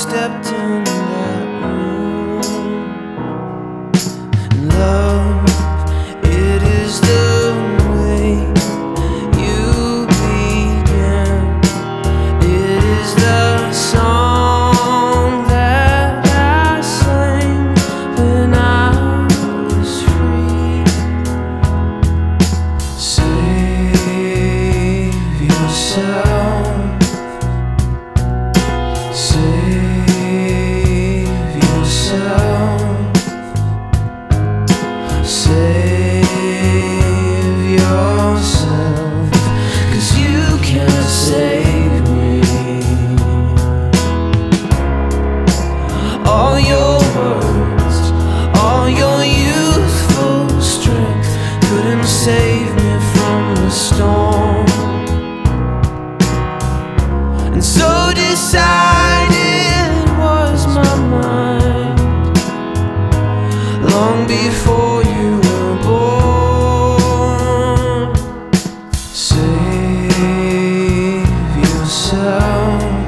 stepped in that room. Love, it is the way you began. It is the song that I sang when I was free. Save yourself. Save yourself. Save yourself, 'cause you can't save me. All your words, all your youthful strength couldn't save me from the storm. And so decided was my mind long before you were born. Save yourself.